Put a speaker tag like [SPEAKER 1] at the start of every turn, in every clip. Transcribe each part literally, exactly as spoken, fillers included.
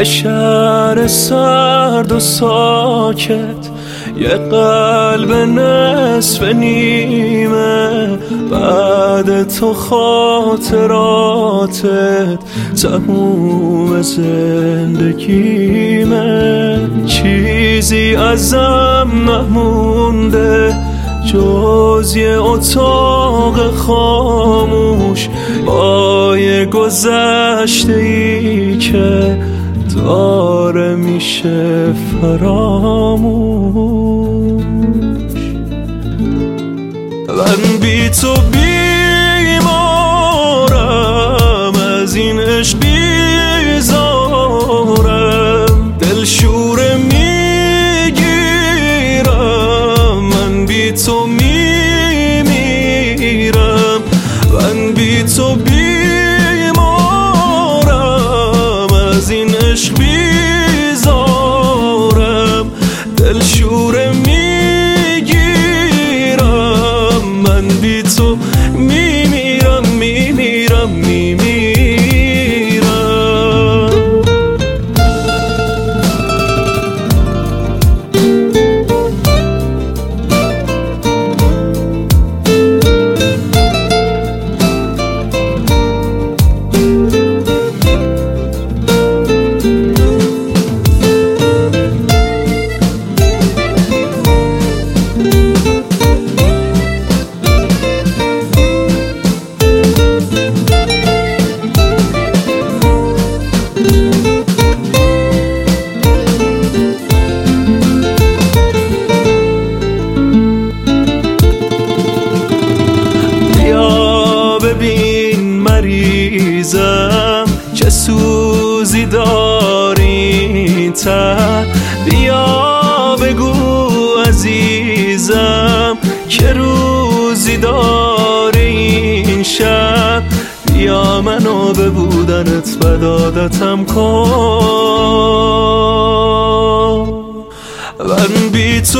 [SPEAKER 1] شهر سرد و ساکت، یه قلب نصف نیمه، بعد تو خاطراتت تموم زندگیمه. چیزی ازم نمونده جز یه اتاق خاموش با یه گذشته ای که داره میشه فراموش. من بی تو بیمارم، از این عشق بیزارم، دلشوره میگیرم، من بی تو میمیرم. من بی تو بیمارم، از این عشق بیزارم، دلشوره میگیرم، من بی تو میمیرم میمیرم میمیرم. مریضم چه سوزی داری ته، بیا بگو عزیزم که روزی داری این شب، بیا منو به بودنت بدادتم کن. من بی تو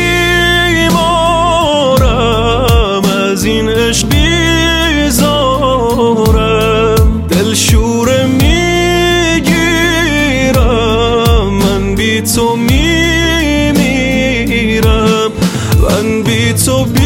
[SPEAKER 1] بیمارم، از این عشق بیزارم، دلشوره میگیرم، من بی تو میمیرم. من بی تو